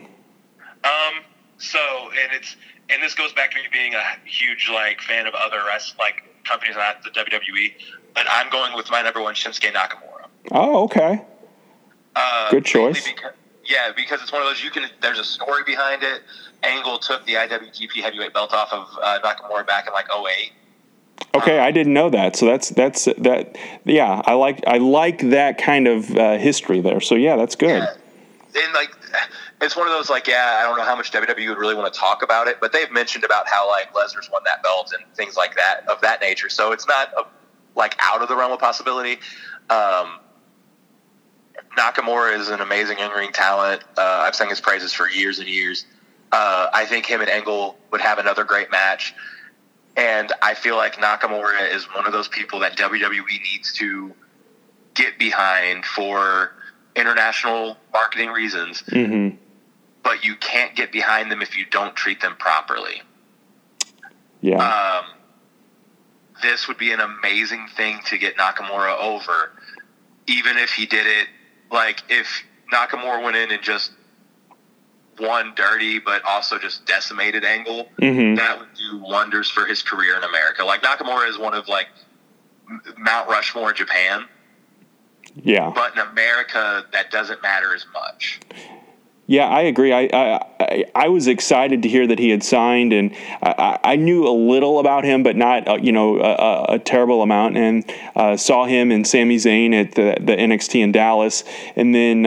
And this goes back to me being a huge, fan of other companies, not the WWE, but I'm going with my number 1, Shinsuke Nakamura. Oh, okay. Good choice. Because it's one of those, there's a story behind it. Angle took the IWGP Heavyweight belt off of Nakamura back in 2008, Okay, I didn't know that. So that's that. Yeah, I like that kind of history there. So yeah, that's good. Yeah. And like, it's one of those like, yeah, I don't know how much WWE would really want to talk about it, but they've mentioned about how like Lesnar's won that belt and things like that of that nature. So it's not like out of the realm of possibility. Nakamura is an amazing in-ring talent. I've sung his praises for years and years. I think him and Angle would have another great match. And I feel like Nakamura is one of those people that WWE needs to get behind for international marketing reasons. Mm-hmm. But you can't get behind them if you don't treat them properly. Yeah. This would be an amazing thing to get Nakamura over. Even if he did it, like if Nakamura went in and just won dirty, but also just decimated Angle, that would do wonders for his career in America. Like Nakamura is one of like Mount Rushmore in Japan. Yeah. But in America, that doesn't matter as much. Yeah, I agree. I was excited to hear that he had signed, and I knew a little about him, but not a terrible amount. And saw him and Sami Zayn at the NXT in Dallas, and then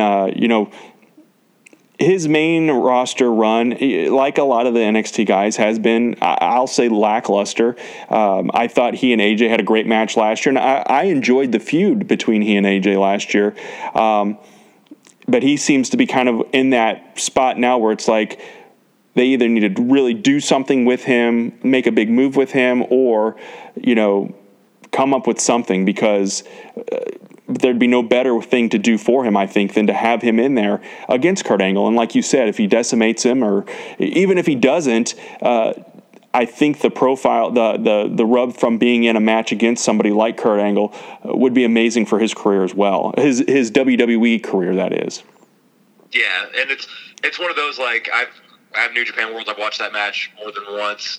his main roster run, like a lot of the NXT guys, has been, I'll say, lackluster. I thought he and AJ had a great match last year, and I enjoyed the feud between he and AJ last year. But he seems to be kind of in that spot now where it's like they either need to really do something with him, make a big move with him, or, come up with something, because there'd be no better thing to do for him, I think, than to have him in there against Kurt Angle. And like you said, if he decimates him, or even if he doesn't, I think the profile, the rub from being in a match against somebody like Kurt Angle would be amazing for his career as well. His WWE career, that is. Yeah, and it's one of those, like, I have New Japan World. I've watched that match more than once.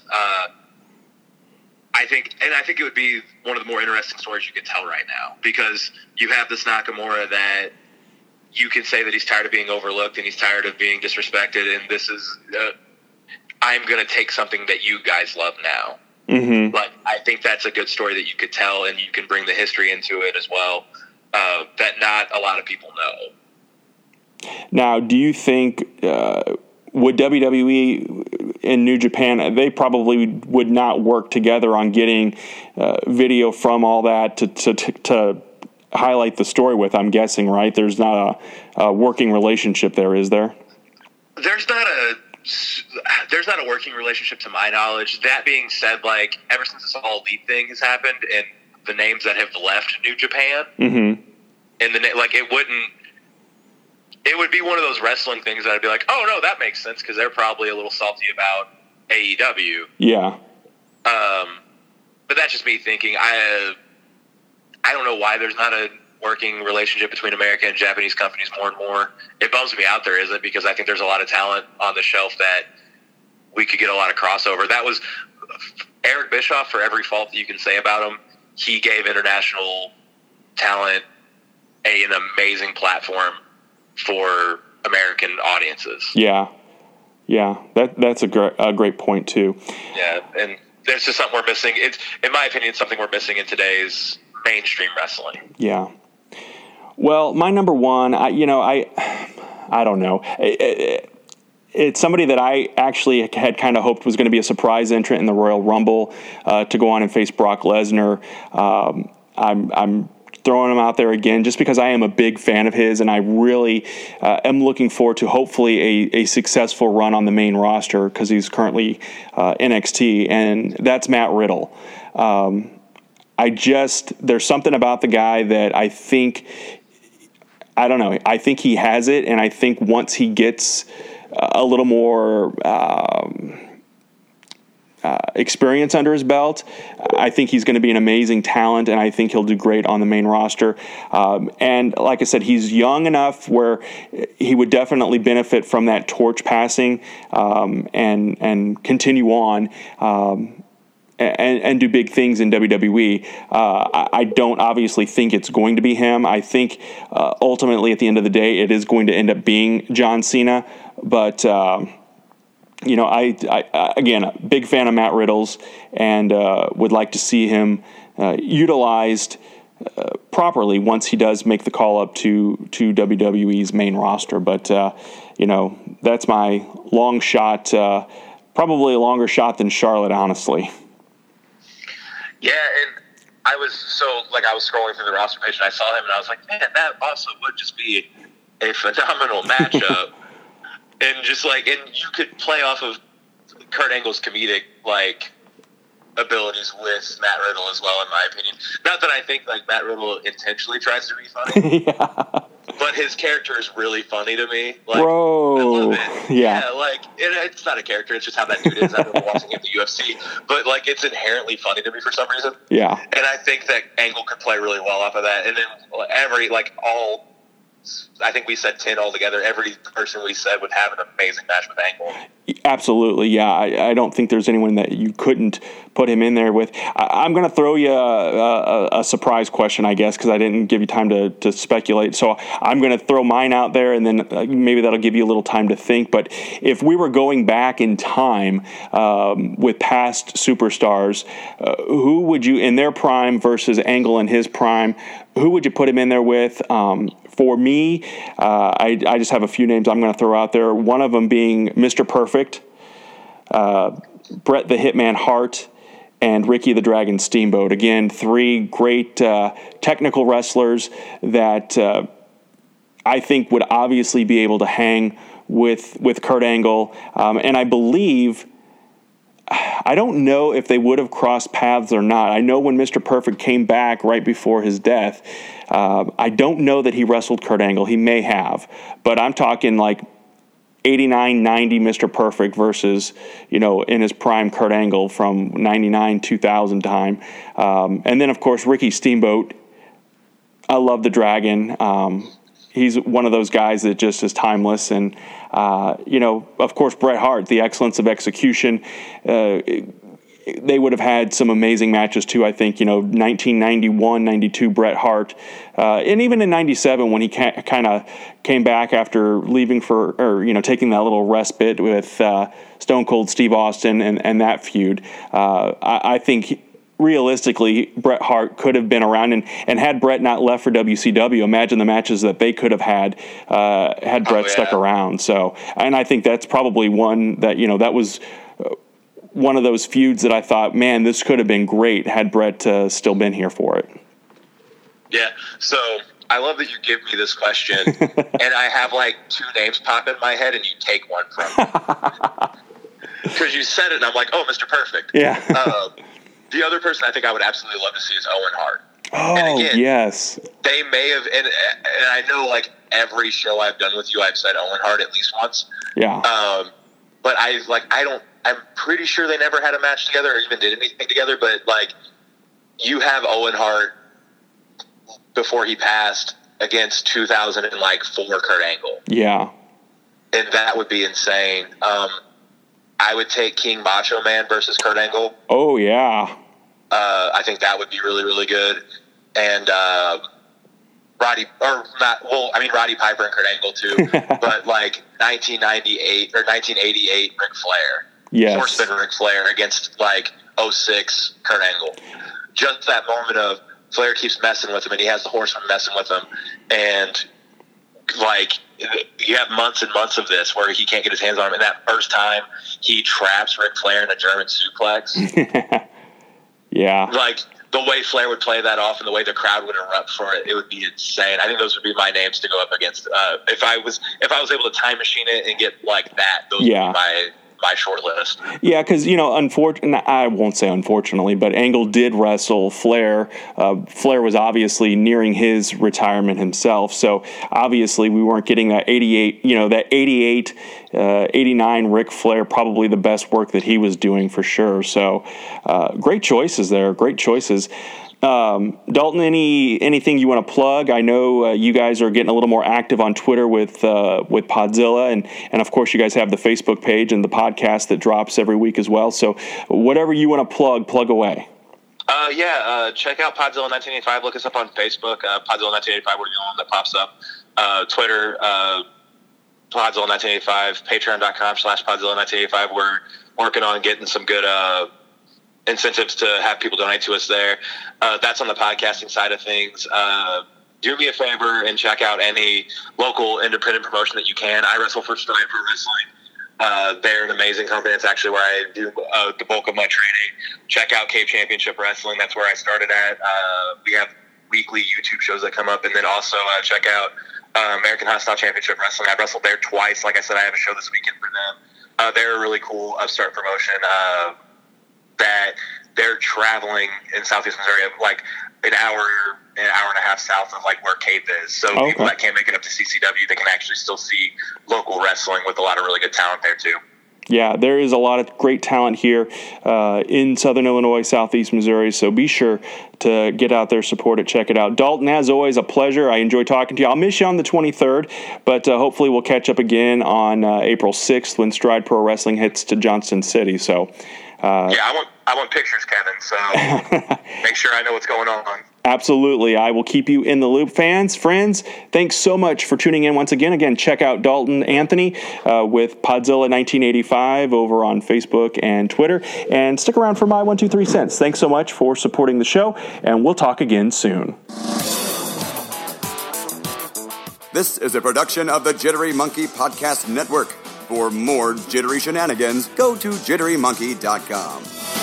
I think it would be one of the more interesting stories you could tell right now, because you have this Nakamura that you can say that he's tired of being overlooked and he's tired of being disrespected, and this is I'm going to take something that you guys love now. Mm-hmm. Like, I think that's a good story that you could tell, and you can bring the history into it as well, that not a lot of people know. Now, do you think would WWE and New Japan, they probably would not work together on getting video from all that to highlight the story with, I'm guessing, right? There's not a working relationship there, is there? There's not a working relationship to my knowledge. That being said, like, ever since this All Elite thing has happened and the names that have left New Japan, and it would be one of those wrestling things that I'd be like, oh no, that makes sense, because they're probably a little salty about AEW. Yeah. But that's just me thinking. I don't know why there's not a working relationship between American and Japanese companies more and more. It bums me out there isn't, because I think there's a lot of talent on the shelf that we could get a lot of crossover. That was Eric Bischoff, for every fault that you can say about him, he gave international talent an amazing platform for American audiences. Yeah. That's a great point too. Yeah, and there's just something we're missing. It's, in my opinion, something we're missing in today's mainstream wrestling. Yeah. Well, my number one, I don't know. It's somebody that I actually had kind of hoped was going to be a surprise entrant in the Royal Rumble to go on and face Brock Lesnar. I'm throwing him out there again just because I am a big fan of his, and I really am looking forward to hopefully a successful run on the main roster, because he's currently NXT, and that's Matt Riddle. There's something about the guy that I think he has it, and I think once he gets a little more experience under his belt, I think he's going to be an amazing talent, and I think he'll do great on the main roster. And like I said, he's young enough where he would definitely benefit from that torch passing and continue on. And do big things in WWE. I don't obviously think it's going to be him. I think ultimately at the end of the day, it is going to end up being John Cena. But I again, a big fan of Matt Riddle's, and would like to see him utilized properly once he does make the call up to WWE's main roster. But that's my long shot, probably a longer shot than Charlotte, honestly. Yeah, and I was scrolling through the roster page and I saw him and I was like, man, that also would just be a phenomenal matchup. And you could play off of Kurt Angle's comedic abilities with Matt Riddle as well, in my opinion. Not that I think Matt Riddle intentionally tries to be funny, but his character is really funny to me. Bro, I love it. Yeah, it's not a character; it's just how that dude is. I remember watching him at the UFC, but it's inherently funny to me for some reason. Yeah, and I think that Angle could play really well off of that. And then I think we said 10 altogether. Every person we said would have an amazing match with Angle. Absolutely, yeah. I don't think there's anyone that you couldn't put him in there with. I'm going to throw you a surprise question, I guess, because I didn't give you time to speculate. So I'm going to throw mine out there, and then maybe that'll give you a little time to think. But if we were going back in time with past superstars, who would you, in their prime versus Angle in his prime, who would you put him in there with? For me, I just have a few names I'm going to throw out there. One of them being Mr. Perfect, Bret the Hitman Hart, and Ricky the Dragon Steamboat. Again, three great technical wrestlers that I think would obviously be able to hang with Kurt Angle. And I believe, I don't know if they would have crossed paths or not. I know when Mr. Perfect came back right before his death, I don't know that he wrestled Kurt Angle. He may have, but I'm talking 89, 90 Mr. Perfect versus, in his prime Kurt Angle from 99, 2000 time. And then, of course, Ricky Steamboat. I love the Dragon. He's one of those guys that just is timeless. And, of course, Bret Hart, the excellence of execution. They would have had some amazing matches, too, I think. 1991, 92 Bret Hart. And even in 97, when he kind of came back after leaving taking that little respite with Stone Cold Steve Austin and that feud. I think realistically, Bret Hart could have been around, and had Bret not left for WCW, imagine the matches that they could have had Bret stuck around. So, and I think that's probably one that, that was one of those feuds that I thought, man, this could have been great had Bret still been here for it. Yeah, so I love that you give me this question, and I have two names pop in my head, and you take one from me. Because you said it, and I'm like, oh, Mr. Perfect. Yeah. The other person I think I would absolutely love to see is Owen Hart. Oh, and again, yes. They may have, and I know every show I've done with you, I've said Owen Hart at least once. Yeah. But I'm pretty sure they never had a match together or even did anything together. But you have Owen Hart before he passed against 2004 Kurt Angle. Yeah. And that would be insane. I would take King Macho Man versus Kurt Angle. Oh, yeah. I think that would be really, really good. And Roddy Piper and Kurt Angle too. But 1998 or 1988 Ric Flair. Yes. Horseman Ric Flair against 06 Kurt Angle. Just that moment of Flair keeps messing with him and he has the Horseman messing with him. And you have months and months of this where he can't get his hands on him. And that first time he traps Ric Flair in a German suplex. Yeah. The way Flair would play that off and the way the crowd would erupt for it, it would be insane. I think those would be my names to go up against. If I was able to time machine it and get that, those would be my short list. Yeah, because, I won't say unfortunately, but Angle did wrestle Flair. Flair was obviously nearing his retirement himself, so obviously we weren't getting that 88, that 88, 89 Ric Flair, probably the best work that he was doing for sure. So great choices there, great choices. Dalton, anything you want to plug? I know you guys are getting a little more active on Twitter with Podzilla, and of course you guys have the Facebook page and the podcast that drops every week as well. So whatever you want to plug away. Check out Podzilla 1985. Look us up on Facebook. Podzilla 1985 will be the one that pops up. Twitter. Podzilla 1985, patreon.com/Podzilla 1985. We're working on getting some good incentives to have people donate to us there. That's on the podcasting side of things. Do me a favor and check out any local independent promotion that you can. I wrestle for Stride Pro Wrestling. They're an amazing company. It's actually where I do the bulk of my training. Check out Cape Championship Wrestling. That's where I started at. We have weekly YouTube shows that come up, and then also check out American Hostile Championship Wrestling. I've wrestled there twice. Like I said, I have a show this weekend for them. They're a really cool upstart promotion that they're traveling in Southeast Missouri, like an hour and a half south of like where Cape is. So people that can't make it up to CCW, they can actually still see local wrestling with a lot of really good talent there too. Yeah, there is a lot of great talent here in Southern Illinois, Southeast Missouri, so be sure to get out there, support it, check it out. Dalton, as always, a pleasure. I enjoy talking to you. I'll miss you on the 23rd, but hopefully we'll catch up again on April 6th when Stride Pro Wrestling hits to Johnston City. So, I want pictures, Kevin, so make sure I know what's going on. Absolutely. I will keep you in the loop. Friends, thanks so much for tuning in once again. Again, check out Dalton Anthony with Podzilla 1985 over on Facebook and Twitter. And stick around for my 1, 2, 3 cents. Thanks so much for supporting the show, and we'll talk again soon. This is a production of the Jittery Monkey Podcast Network. For more jittery shenanigans, go to jitterymonkey.com.